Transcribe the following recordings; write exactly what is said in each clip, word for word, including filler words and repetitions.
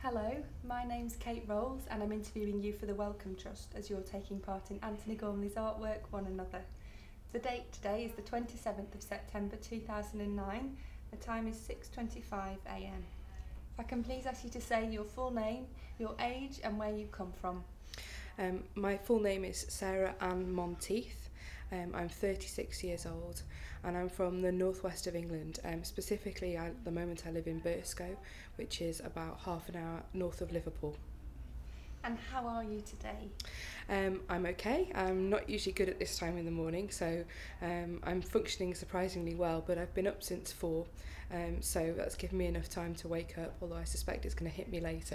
Hello, my name's Kate Rolls and I'm interviewing you for the Wellcome Trust as you're taking part in Anthony Gormley's artwork One Another. The date today is the twenty-seventh of September two thousand nine. The time is six twenty-five a m. If I can please ask you to say your full name, your age and where you come from. Um, my full name is Sarah Ann Monteith. Um, I'm thirty-six years old and I'm from the northwest of England. Um, specifically, I, at the moment I live in Burscough, which is about half an hour north of Liverpool. And how are you today? Um, I'm okay. I'm not usually good at this time in the morning, so um, I'm functioning surprisingly well, but I've been up since four, um, so that's given me enough time to wake up, although I suspect it's going to hit me later.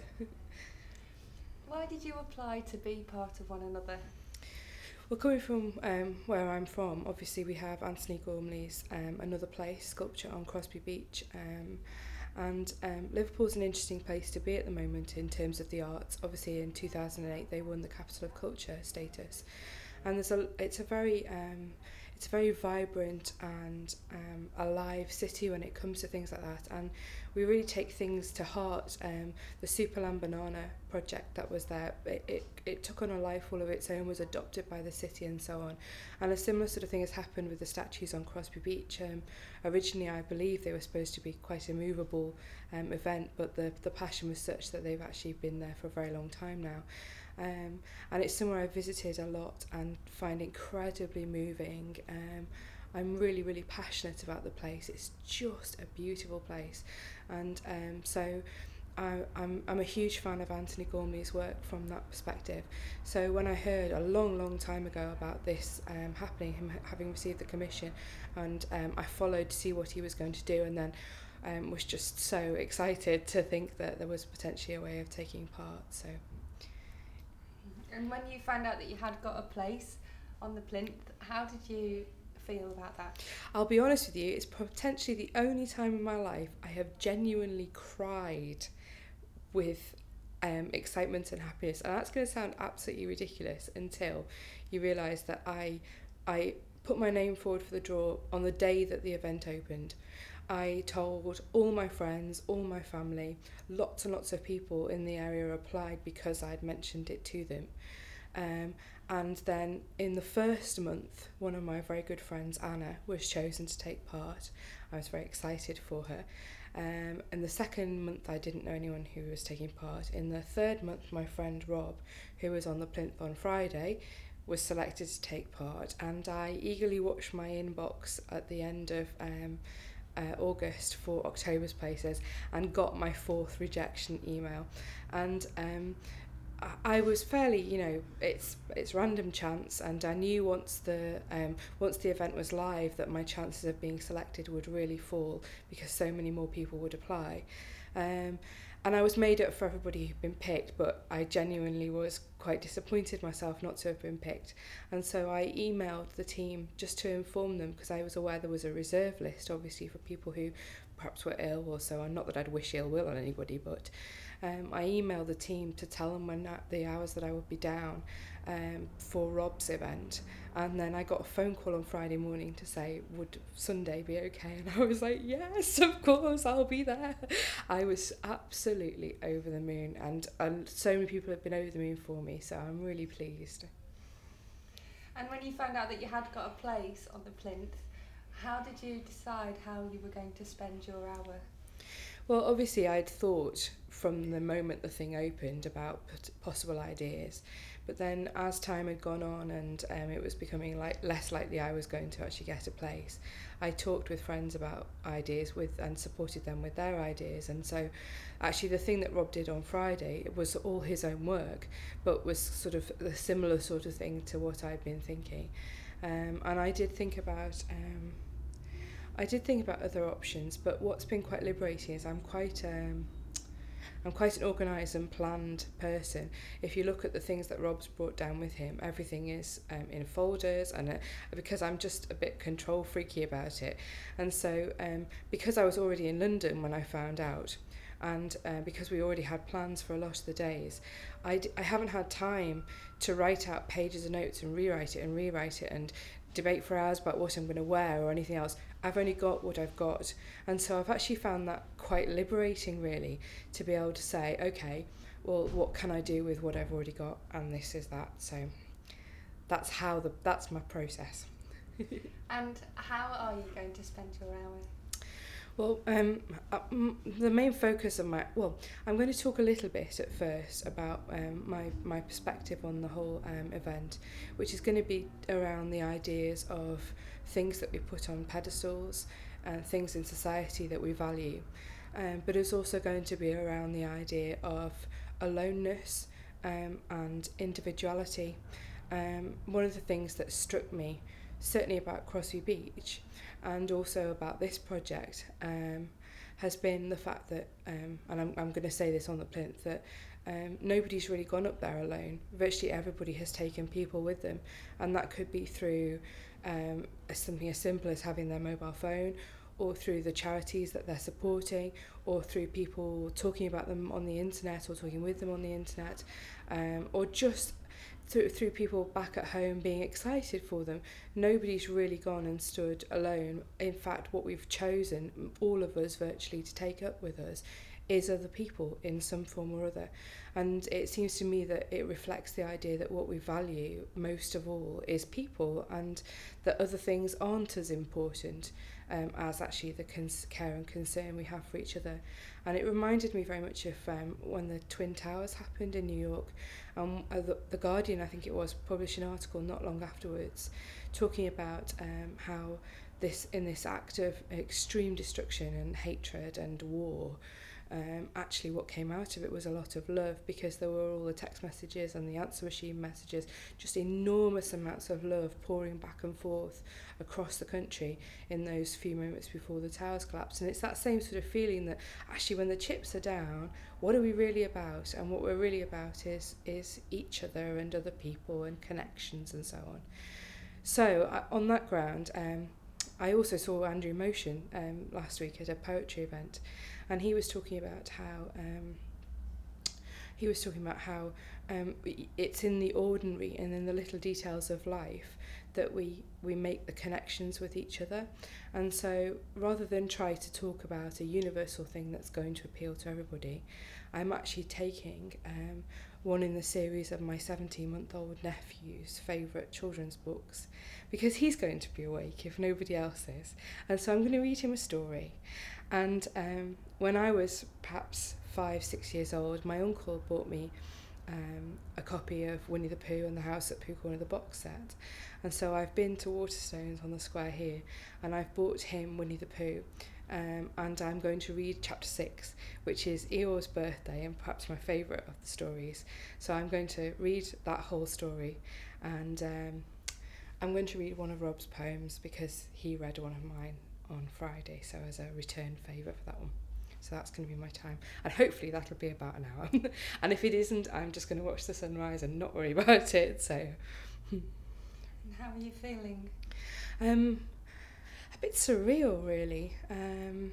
Why did you apply to be part of One Another? Well, coming from um, where I'm from, obviously we have Anthony Gormley's um, Another Place sculpture on Crosby Beach, um, and um, Liverpool's an interesting place to be at the moment in terms of the arts. Obviously in two thousand eight they won the Capital of Culture status, and there's a, it's a very um, it's a very vibrant and um, alive city when it comes to things like that, and we really take things to heart. Um, the Superland Banana project that was there, it, it, it took on a life all of its own, was adopted by the city and so on. And a similar sort of thing has happened with the statues on Crosby Beach. Um, originally, I believe they were supposed to be quite a movable um, event, but the, the passion was such that they've actually been there for a very long time now. Um, and it's somewhere I've visited a lot and find incredibly moving. Um, I'm really, really passionate about the place. It's just a beautiful place. And um, so I, I'm, I'm a huge fan of Anthony Gormley's work from that perspective. So when I heard a long, long time ago about this um, happening, him having received the commission, and um, I followed to see what he was going to do, and then um, was just so excited to think that there was potentially a way of taking part. So. And when you found out that you had got a place on the plinth, how did you feel about that? I'll be honest with you, it's potentially the only time in my life I have genuinely cried with um, excitement and happiness. And that's going to sound absolutely ridiculous until you realise that I, I put my name forward for the draw on the day that the event opened. I told all my friends, all my family, lots and lots of people in the area applied because I'd mentioned it to them. Um, and then in the first month, one of my very good friends, Anna, was chosen to take part. I was very excited for her. Um, in the second month, I didn't know anyone who was taking part. In the third month, my friend Rob, who was on the plinth on Friday, was selected to take part. And I eagerly watched my inbox at the end of um, Uh, August for October's places and got my fourth rejection email, and um, I, I was fairly, you know, it's it's random chance, and I knew once the um, once the event was live that my chances of being selected would really fall because so many more people would apply. Um, and I was made up for everybody who'd been picked, but I genuinely was quite disappointed myself not to have been picked. And so I emailed the team just to inform them, because I was aware there was a reserve list, obviously, for people who perhaps were ill or so on. Not that I'd wish ill will on anybody, but um, I emailed the team to tell them when that, the hours that I would be down um, for Rob's event. And then I got a phone call on Friday morning to say, would Sunday be okay? And I was like, yes, of course, I'll be there. I was absolutely over the moon, and, and so many people have been over the moon for me, so I'm really pleased. And when you found out that you had got a place on the plinth, how did you decide how you were going to spend your hour? Well, obviously I'd thought from the moment the thing opened about possible ideas, but then as time had gone on and um, it was becoming like less likely I was going to actually get a place, I talked with friends about ideas with and supported them with their ideas. And so actually the thing that Rob did on Friday, it was all his own work, but was sort of a similar sort of thing to what I'd been thinking. Um, and I did think about um, I did think about other options, but what's been quite liberating is I'm quite um, I'm quite an organised and planned person. If you look at the things that Rob's brought down with him, everything is um, in folders, and uh, because I'm just a bit control freaky about it. And so um, because I was already in London when I found out, and uh, because we already had plans for a lot of the days, I, d- I haven't had time to write out pages of notes and rewrite it and rewrite it and debate for hours about what I'm going to wear or anything else. I've only got what I've got. And so I've actually found that quite liberating, really, to be able to say, okay, well, what can I do with what I've already got? And this is that. So that's how the that's my process. And how are you going to spend your hour? Well, um, uh, m- the main focus of my well, I'm going to talk a little bit at first about um, my my perspective on the whole um, event, which is going to be around the ideas of things that we put on pedestals and things in society that we value, um, but it's also going to be around the idea of aloneness um, and individuality. Um, one of the things that struck me, certainly about Crosby Beach, and also about this project, um, has been the fact that, um, and I'm, I'm going to say this on the plinth, that um, nobody's really gone up there alone. Virtually everybody has taken people with them, and that could be through um, something as simple as having their mobile phone, or through the charities that they're supporting, or through people talking about them on the internet, or talking with them on the internet, um, or just through, through people back at home being excited for them. Nobody's really gone and stood alone. In fact, what we've chosen, all of us virtually, to take up with us is other people in some form or other. And it seems to me that it reflects the idea that what we value most of all is people, and that other things aren't as important um, as actually the cons- care and concern we have for each other. And it reminded me very much of um, when the Twin Towers happened in New York. Um, uh, the, the Guardian, I think it was, published an article not long afterwards talking about um, how this in this act of extreme destruction and hatred and war, um, actually what came out of it was a lot of love, because there were all the text messages and the answer machine messages, just enormous amounts of love pouring back and forth across the country in those few moments before the towers collapsed. And it's that same sort of feeling that actually when the chips are down, what are we really about? And what we're really about is is each other and other people and connections and so on. So uh, on that ground, um, I also saw Andrew Motion um, last week at a poetry event, and he was talking about how um, he was talking about how um, it's in the ordinary and in the little details of life that we we make the connections with each other. And so rather than try to talk about a universal thing that's going to appeal to everybody, I'm actually taking um, one in the series of my seventeen-month-old nephew's favourite children's books, because he's going to be awake if nobody else is. And so I'm going to read him a story. And um, when I was perhaps five, six years old, my uncle bought me um, a copy of Winnie the Pooh and the House at Pooh Corner, the box set. And so I've been to Waterstones on the square here, and I've bought him Winnie the Pooh. Um, and I'm going to read chapter six, which is Eeyore's birthday and perhaps my favourite of the stories. So I'm going to read that whole story, and um, I'm going to read one of Rob's poems because he read one of mine on Friday, so as a return favour for that one. So that's going to be my time, and hopefully that'll be about an hour. And if it isn't, I'm just going to watch the sunrise and not worry about it. So And how are you feeling? um a bit surreal, really. um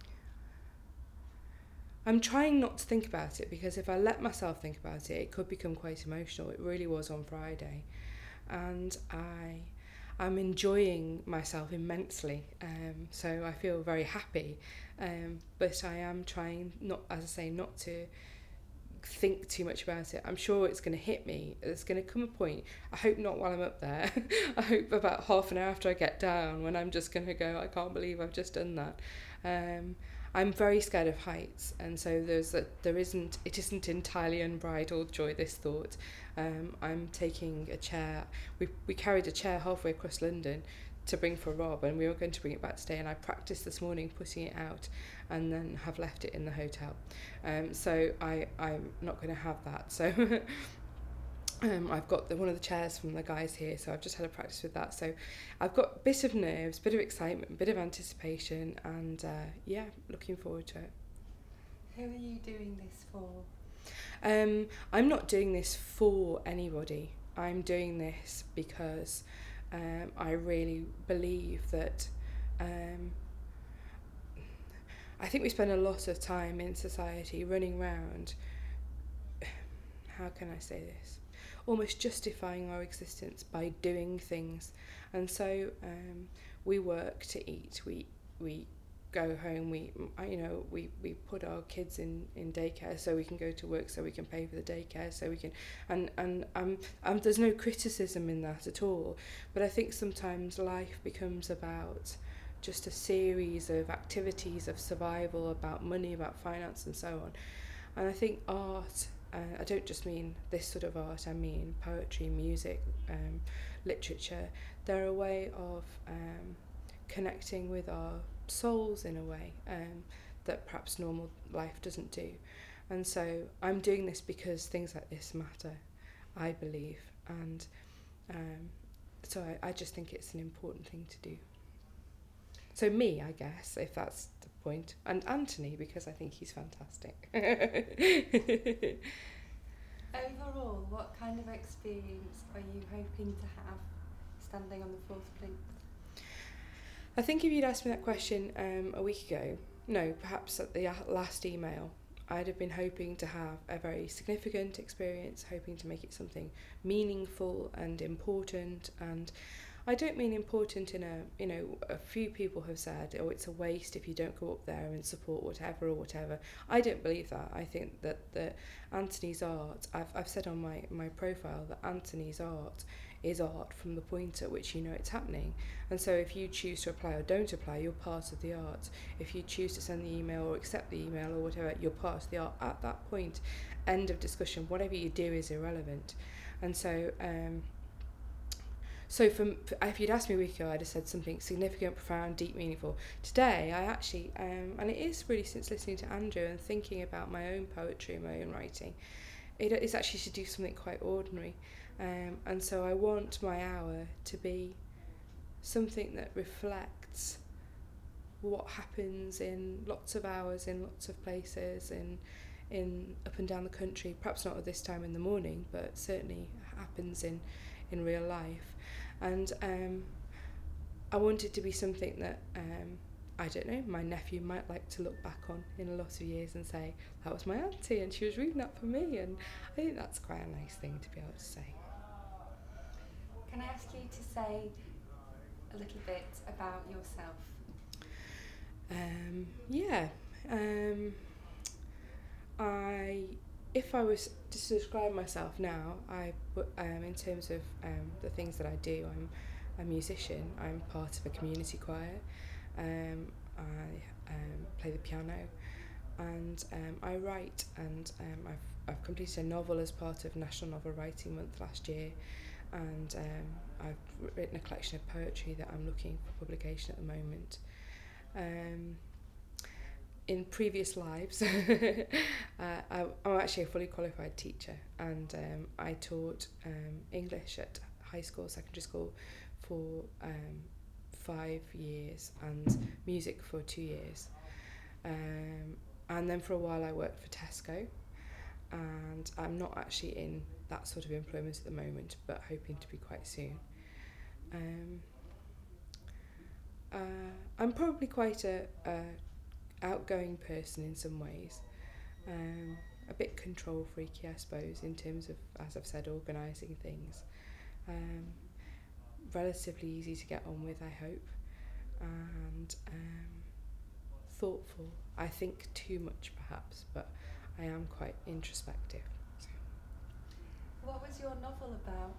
I'm trying not to think about it, because if I let myself think about it, it could become quite emotional. It really was on Friday, and I I'm enjoying myself immensely, um, so I feel very happy, um, but I am trying not, as I say, not to think too much about it. I'm sure it's going to hit me. There's going to come a point, I hope not while I'm up there, I hope about half an hour after I get down, when I'm just going to go, I can't believe I've just done that. Um, I'm very scared of heights, and so there's a, there isn't it isn't entirely unbridled joy, this thought. Um, I'm taking a chair. We we carried a chair halfway across London to bring for Rob, and we were going to bring it back today, and I practiced this morning putting it out and then have left it in the hotel. Um, so I, I'm not going to have that. So um, I've got the, one of the chairs from the guys here, so I've just had a practice with that. So I've got a bit of nerves, bit of excitement, bit of anticipation, and uh, yeah, looking forward to it. Who are you doing this for? Um, I'm not doing this for anybody. I'm doing this because um, I really believe that um, I think we spend a lot of time in society running around, how can I say this, almost justifying our existence by doing things. And so um, we work to eat, we we go home, we you know we, we put our kids in, in daycare so we can go to work, so we can pay for the daycare, so we can and and um, um there's no criticism in that at all, but I think sometimes life becomes about just a series of activities of survival, about money, about finance and so on. And I think art, uh, I don't just mean this sort of art, I mean poetry, music, um, literature, they're a way of um, connecting with our souls in a way um, that perhaps normal life doesn't do. And so I'm doing this because things like this matter, I believe, and um, so I, I just think it's an important thing to do. So me, I guess, if that's the point, and Anthony, because I think he's fantastic. Overall, what kind of experience are you hoping to have standing on the fourth plinth? I think if you'd asked me that question um, a week ago, no, perhaps at the last email, I'd have been hoping to have a very significant experience, hoping to make it something meaningful and important. And I don't mean important in a, you know, a few people have said, oh, it's a waste if you don't go up there and support whatever or whatever. I don't believe that. I think that, that Anthony's art, I've, I've said on my, my profile that Anthony's art is art from the point at which you know it's happening. And so if you choose to apply or don't apply, you're part of the art. If you choose to send the email or accept the email or whatever, you're part of the art. At that point, end of discussion, whatever you do is irrelevant. And so um, so from, if you'd asked me a week ago, I'd have said something significant, profound, deep, meaningful. Today, I actually, um, and it is really since listening to Andrew and thinking about my own poetry and my own writing, it is actually to do something quite ordinary. Um, and so I want my hour to be something that reflects what happens in lots of hours, in lots of places, in in up and down the country, perhaps not at this time in the morning, but certainly happens in, in real life. And um, I want it to be something that, um, I don't know, my nephew might like to look back on in a lot of years and say, that was my auntie and she was reading that for me. And I think that's quite a nice thing to be able to say. Can I ask you to say a little bit about yourself? Um, yeah. Um, I, if I was to describe myself now, I, um, in terms of um, the things that I do, I'm a musician. I'm part of a community choir. Um, I um, play the piano, and um, I write. And um, I've I've completed a novel as part of National Novel Writing Month last year. And um, I've written a collection of poetry that I'm looking for publication at the moment. Um, in previous lives, uh, I, I'm actually a fully qualified teacher, and um, I taught um, English at high school, secondary school for um, five years and music for two years. Um, and then for a while I worked for Tesco, and I'm not actually in that sort of employment at the moment, but hoping to be quite soon. Um, uh, I'm probably quite a, a outgoing person in some ways, um, a bit control freaky, I suppose, in terms of, as I've said, organising things. Um, relatively easy to get on with, I hope, and um, thoughtful. I think too much perhaps, but I am quite introspective. What was your novel about?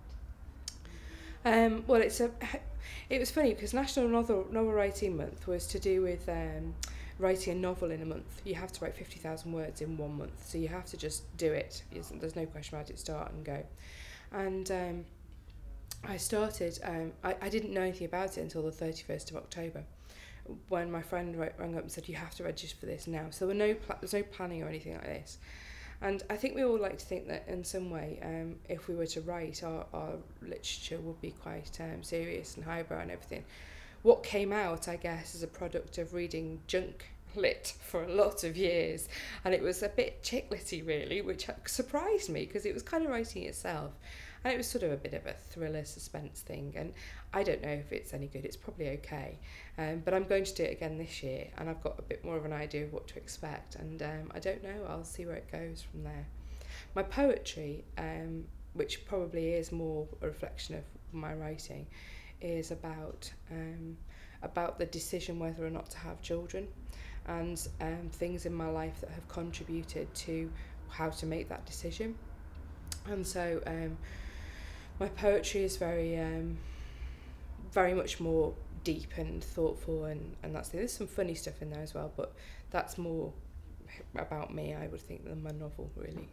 Um, well, it's a. It was funny because National Novel Novel Writing Month was to do with um, writing a novel in a month. You have to write fifty thousand words in one month, so you have to just do it. There's no question about it. Start and go. And um, I started. Um, I I didn't know anything about it until the thirty-first of October, when my friend rang up and said you have to register for this now. So there were no pl- there's no planning or anything like this. And I think we all like to think that in some way, um, if we were to write, our, our literature would be quite um, serious and highbrow and everything. What came out, I guess, is a product of reading junk lit for a lot of years. And it was a bit chick litty, really, which surprised me because it was kind of writing itself. And it was sort of a bit of a thriller suspense thing. And I don't know if it's any good. It's probably okay. Um, but I'm going to do it again this year. And I've got a bit more of an idea of what to expect. And um, I don't know. I'll see where it goes from there. My poetry, um, which probably is more a reflection of my writing, is about um, about the decision whether or not to have children, and um, things in my life that have contributed to how to make that decision. And so um, my poetry is very um, very much more deep and thoughtful, and, and that's there's some funny stuff in there as well, but that's more about me, I would think, than my novel, really.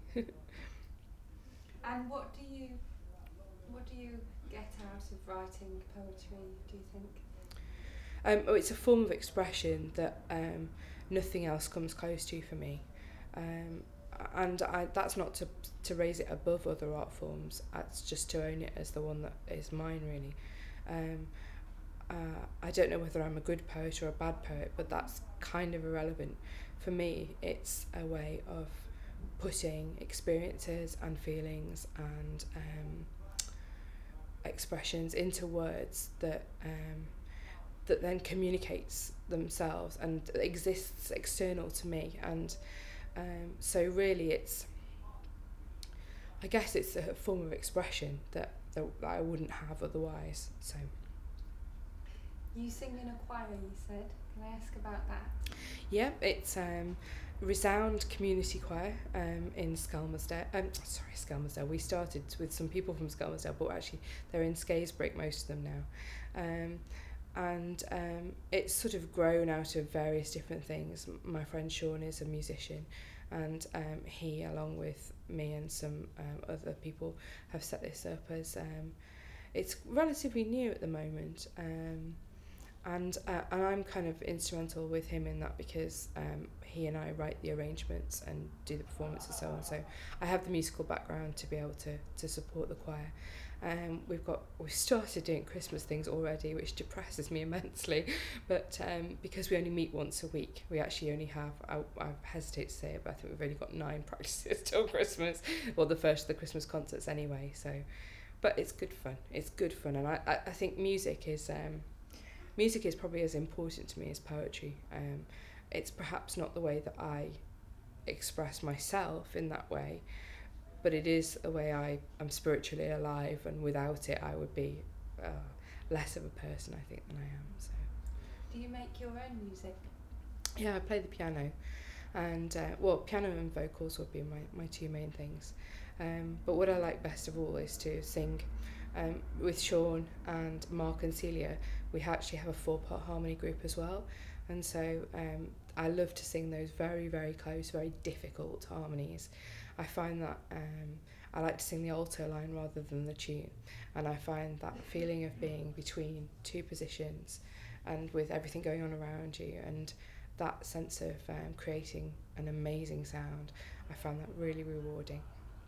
And what do you what do you get out of writing poetry, do you think? Um, oh, it's a form of expression that um, nothing else comes close to for me. Um, and I, that's not to to raise it above other art forms, it's just to own it as the one that is mine, really. Um, uh, I don't know whether I'm a good poet or a bad poet, but that's kind of irrelevant. For me, it's a way of putting experiences and feelings and um, expressions into words that um, that then communicates themselves and exists external to me. And um, so really it's, I guess it's a form of expression that, that I wouldn't have otherwise. So you sing in a choir, you said. Can I ask about that? yeah, it's um, Resound Community Choir um, in Skelmersdale. Um, sorry, Skelmersdale. We started with some people from Skelmersdale, but actually they're in Scarisbrick, most of them now. Um, and um, it's sort of grown out of various different things. My friend Sean is a musician, and um, he, along with me and some um, other people, have set this up as um, it's relatively new at the moment. Um, and uh, and I'm kind of instrumental with him in that, because um, he and I write the arrangements and do the performance and so on. So I have the musical background to be able to to support the choir. Um, we've got we've started doing Christmas things already, which depresses me immensely. But um, because we only meet once a week, we actually only have, I, I hesitate to say it, but I think we've only got nine practices till Christmas, or the first of the Christmas concerts anyway. So, but it's good fun. It's good fun, and I, I, I think music is um, music is probably as important to me as poetry. Um, it's perhaps not the way that I express myself in that way, but it is a way I am spiritually alive, and without it I would be uh, less of a person, I think, than I am. So. Do you make your own music? Yeah, I play the piano, and uh, well, piano and vocals would be my, my two main things. Um, but what I like best of all is to sing. Um, with Sean and Mark and Celia, we actually have a four-part harmony group as well, and so um, I love to sing those very, very close, very difficult harmonies. I find that um, I like to sing the alto line rather than the tune, and I find that feeling of being between two positions and with everything going on around you, and that sense of um, creating an amazing sound, I find that really rewarding.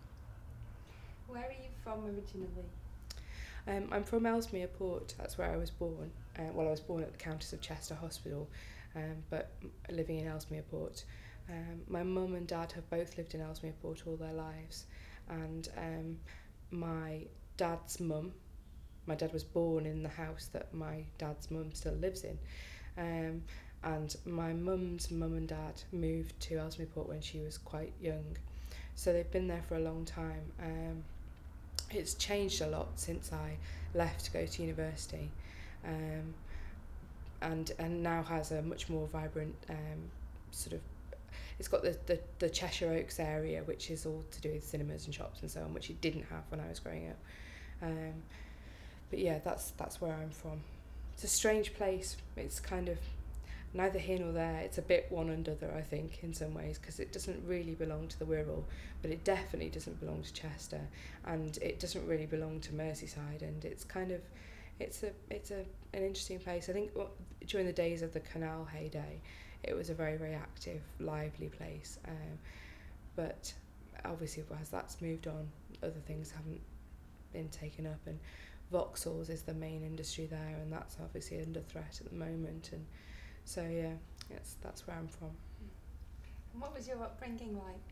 Where are you from originally? Um, I'm from Ellesmere Port, that's where I was born. Uh, well, I was born at the Countess of Chester Hospital, um, but living in Ellesmere Port. Um, my mum and dad have both lived in Ellesmere Port all their lives, and um, my dad's mum, my dad was born in the house that my dad's mum still lives in, um, and my mum's mum and dad moved to Ellesmere Port when she was quite young, so they've been there for a long time. Um, it's changed a lot since I left to go to university, um, and and now has a much more vibrant um, sort of, it's got the, the, the Cheshire Oaks area, which is all to do with cinemas and shops and so on, which it didn't have when I was growing up. Um, but yeah, that's that's where I'm from. It's a strange place. It's kind of neither here nor there. It's a bit one and other, I think, in some ways, because it doesn't really belong to the Wirral, but it definitely doesn't belong to Chester, and it doesn't really belong to Merseyside, and it's kind of, it's a it's a an interesting place. I think well, during the days of the canal heyday, it was a very, very active, lively place, um, but obviously as that's moved on, other things haven't been taken up, and Vauxhalls is the main industry there, and that's obviously under threat at the moment, and so yeah, it's, that's where I'm from. And what was your upbringing like?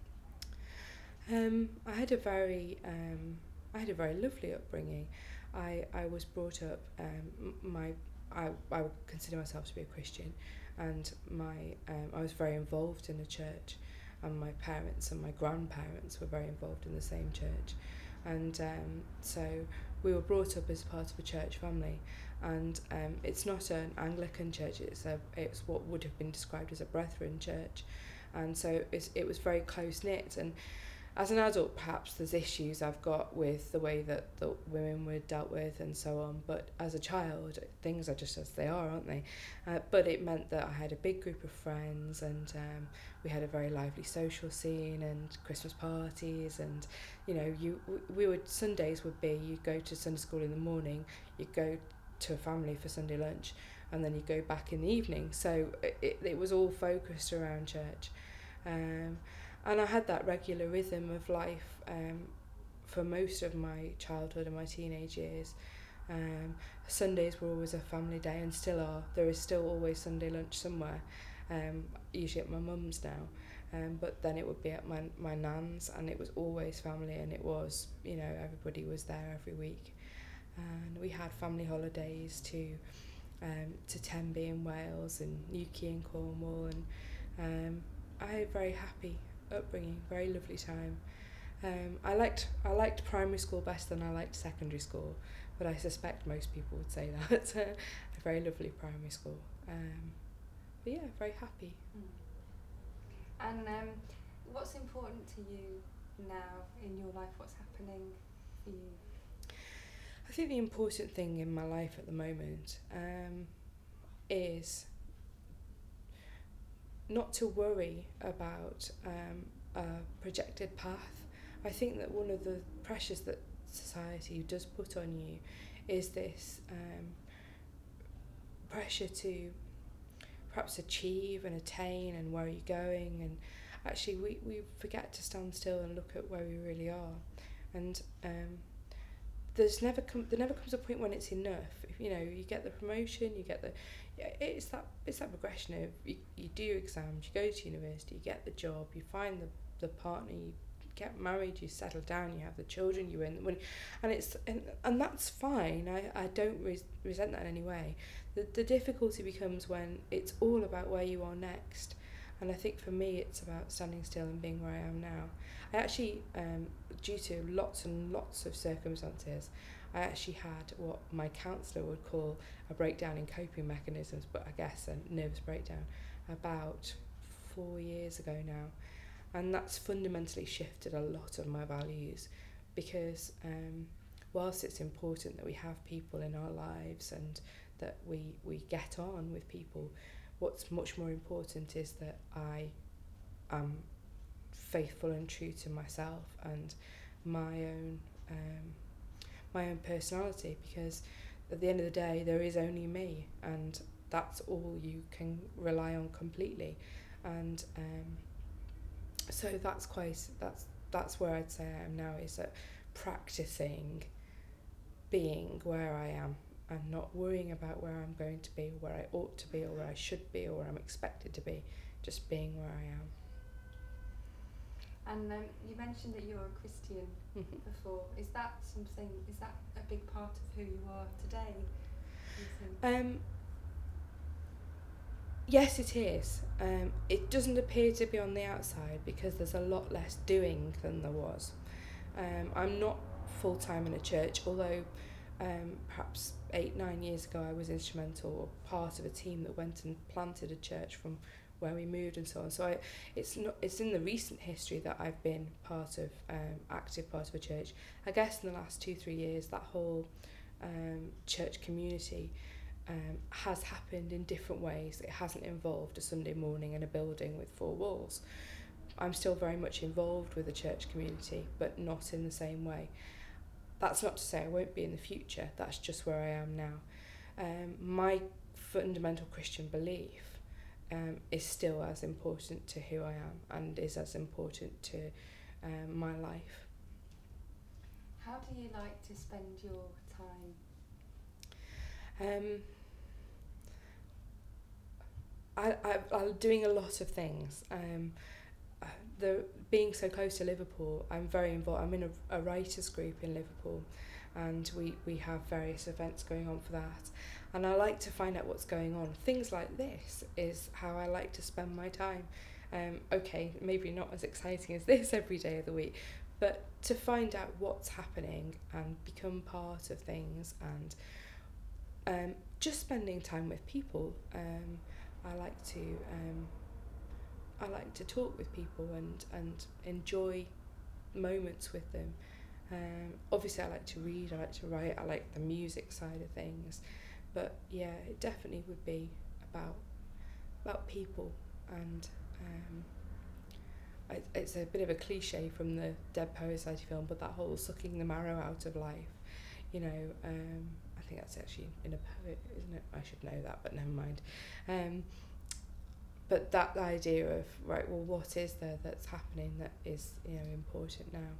Um, I had a very, um, I had a very lovely upbringing. I, I was brought up, um, my, I, I would consider myself to be a Christian, and my, um, I was very involved in the church, and my parents and my grandparents were very involved in the same church, and um, so we were brought up as part of a church family, and um, it's not an Anglican church, it's a it's what would have been described as a Brethren church, and so it's, it was very close-knit. And as an adult, perhaps there's issues I've got with the way that the women were dealt with and so on, but as a child, things are just as they are, aren't they? Uh, but it meant that I had a big group of friends, and um, we had a very lively social scene and Christmas parties, and you know, you we would Sundays would be you'd go to Sunday school in the morning, you'd go to a family for Sunday lunch, and then you go back in the evening. So it, it was all focused around church. Um, and I had that regular rhythm of life um, for most of my childhood and my teenage years. Um, Sundays were always a family day, and still are. There is still always Sunday lunch somewhere, um, usually at my mum's now. Um, but then it would be at my, my nan's, and it was always family, and it was, you know, everybody was there every week. And we had family holidays to um, to Tenby in Wales and Newquay in Cornwall, and um, I had a very happy upbringing, very lovely time. Um, I liked I liked primary school better than I liked secondary school, but I suspect most people would say that. A very lovely primary school. Um, but yeah, very happy. Mm. And um, what's important to you now in your life? What's happening for you? I think the important thing in my life at the moment um, is not to worry about um, a projected path. I think that one of the pressures that society does put on you is this um, pressure to perhaps achieve and attain and where are you going, and actually we, we forget to stand still and look at where we really are. And um, there's never come there never comes a point when it's enough. If, you know, you get the promotion, you get the it's that it's that progression of you, you do exams, you go to university, you get the job, you find the, the partner, you get married, you settle down, you have the children, you earn the money, and it's and, and that's fine. I, I don't res- resent that in any way. The the difficulty becomes when it's all about where you are next. And I think for me it's about standing still and being where I am now. I actually, um, due to lots and lots of circumstances, I actually had what my counsellor would call a breakdown in coping mechanisms, but I guess a nervous breakdown, about four years ago now. And that's fundamentally shifted a lot of my values, because um, whilst it's important that we have people in our lives and that we, we get on with people, what's much more important is that I am faithful and true to myself and my own um, my own personality, because at the end of the day there is only me, and that's all you can rely on completely. And um, so that's quite that's that's where I'd say I am now, is that practicing being where I am and not worrying about where I'm going to be, where I ought to be, or where I should be, or where I'm expected to be, just being where I am. And um, you mentioned that you're a Christian Mm-hmm. before. Is that something, is that a big part of who you are today, do you think? Um, yes, it is. Um, it doesn't appear to be on the outside because there's a lot less doing than there was. Um, I'm not full-time in a church, although um, perhaps eight, nine years ago I was instrumental or part of a team that went and planted a church from where we moved and so on. So I, it's not it's in the recent history that I've been part of, um, active part of a church. I guess in the last two, three years that whole um, church community um, has happened in different ways. It hasn't involved a Sunday morning in a building with four walls. I'm still very much involved with the church community, but not in the same way. That's not to say I won't be in the future, that's just where I am now. Um, my fundamental Christian belief um, is still as important to who I am and is as important to um, my life. How do you like to spend your time? Um, I, I, I'm doing a lot of things. Um, uh, the being so close to Liverpool, I'm very involved. I'm in a, a writers group in Liverpool, and we, we have various events going on for that. And I like to find out what's going on. Things like this is how I like to spend my time. Um, okay, maybe not as exciting as this every day of the week, but to find out what's happening and become part of things and um, just spending time with people. Um, I like to um, I like to talk with people and, and enjoy moments with them. Um, obviously, I like to read, I like to write, I like the music side of things. But yeah, it definitely would be about about people. And um, it, it's a bit of a cliche from the Dead Poets Society film, but that whole sucking the marrow out of life, you know, um, I think that's actually in a poet, isn't it? I should know that, but never mind. Um, but that idea of, right, well, what is there that's happening that is, you know, important now?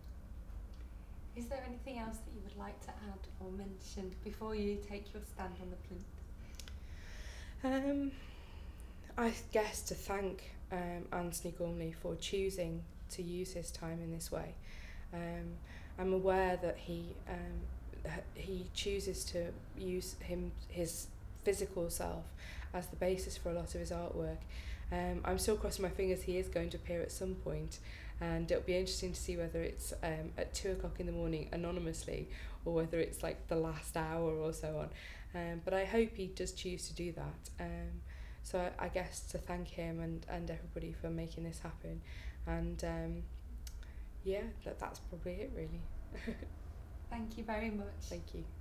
Is there anything else that you would like to add or mention before you take your stand on the plinth? Um, I guess to thank um, Anthony Gormley for choosing to use his time in this way. Um, I'm aware that he um, he chooses to use him his physical self as the basis for a lot of his artwork. Um, I'm still crossing my fingers he is going to appear at some point, and it'll be interesting to see whether it's um, at two o'clock in the morning anonymously or whether it's like the last hour or so on. Um, but I hope he does choose to do that. Um, so I, I guess to thank him and, and everybody for making this happen. And um, yeah, that, that's probably it really. Thank you very much. Thank you.